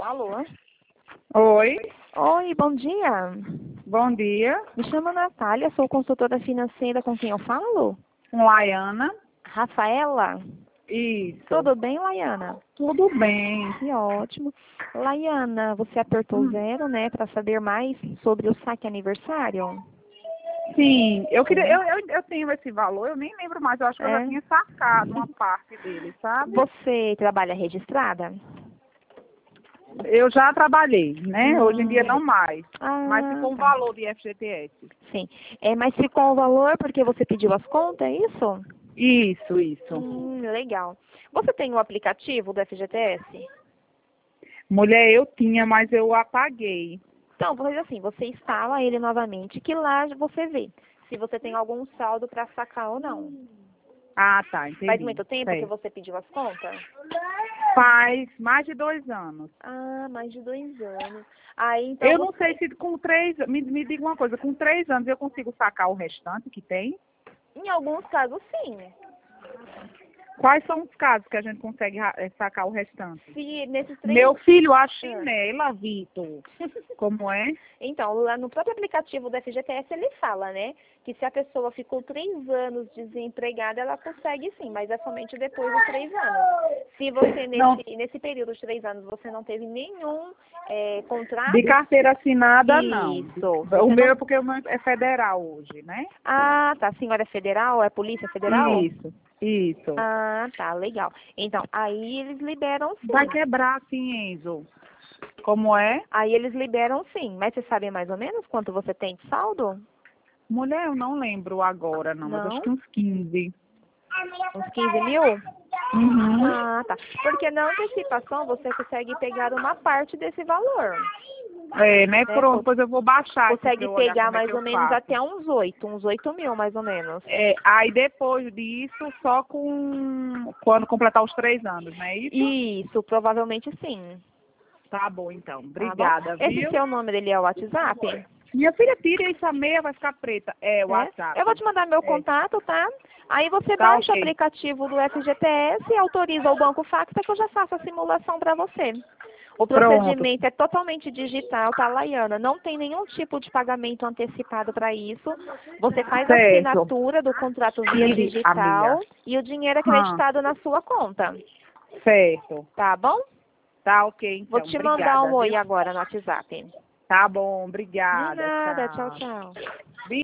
Alô? Oi, Oi, bom dia. bom dia. Me chamo Natália, sou consultora financeira com quem eu falo? Com Laiana. Rafaela? Isso. Tudo bem, Laiana? Tudo bem. Que ótimo. Laiana, você apertou zero, né, para saber mais sobre o saque aniversário? Sim, eu queria, eu tenho esse valor, eu nem lembro mais, eu acho que eu já É? tinha sacado uma parte dele, sabe? Você trabalha registrada? Eu já trabalhei, né? Hoje em dia Hum. não mais. Mas ficou um Tá. valor de FGTS. Sim. Mas ficou o valor porque você pediu as contas, é isso? Isso. Legal. Você tem o aplicativo do FGTS? Mulher, eu tinha, mas eu apaguei. Então, vou fazer assim, você instala ele novamente, que lá você vê se você tem algum saldo para sacar ou não. Ah, tá, Faz entendi. muito tempo que Sei. você pediu as contas? Faz mais de 2 anos. Ah, mais de 2 anos. Aí, então, Eu não sei se com 3, me diga uma coisa, com 3 anos eu consigo sacar o restante que tem? em alguns casos, sim. Quais são os casos que a gente consegue sacar o restante? Se nesses 3... Meu filho, a chinela, Vitor. Como é? Então, lá no próprio aplicativo do FGTS ele fala, né, que se a pessoa ficou 3 anos desempregada, ela consegue sim, mas é somente depois dos 3 anos. Se você, Não, nesse período de 3 anos, você não teve nenhum contrato... de carteira assinada, não. Isso. Se O você meu não... é porque o meu é federal hoje, né? Ah, tá. A senhora é federal? É Polícia Federal? Isso. Ah, tá. Legal. Então, aí eles liberam Vai sim. quebrar, sim, Enzo. Como é? Aí eles liberam sim. Mas você sabe mais ou menos quanto você tem de saldo? Mulher, eu não lembro agora, não, mas acho Não? que uns 15. Uns 15 mil? Uhum. Ah, tá. Porque na antecipação você consegue pegar uma parte desse valor. É, né? Né? Pronto, pois eu vou baixar aqui pra Consegue eu olhar pegar como é que mais eu ou menos faço. até uns 8 mil mais ou menos. Aí depois disso, só quando completar os 3 anos, não é isso? Isso, provavelmente sim. Tá bom, então. Tá bom? Obrigada, Esse viu? seu número, ele é o WhatsApp? Minha filha, tira essa meia, vai ficar preta. É, o Né? WhatsApp. Eu vou te mandar meu É, contato, tá? Aí você tá baixa o ok. aplicativo do FGTS e autoriza o Banco Facta que eu já faço a simulação para você. O Pronto. procedimento é totalmente digital, tá, Laiana? Não tem nenhum tipo de pagamento antecipado para isso. Você faz a Certo. assinatura do contrato via Tire a meia. digital e o dinheiro é Hum, acreditado na sua conta. certo. Tá bom? Tá ok, Vou então. te mandar Obrigada, um oi viu? agora no WhatsApp. Tá bom, De obrigada. nada. Tchau, Tchau. tchau.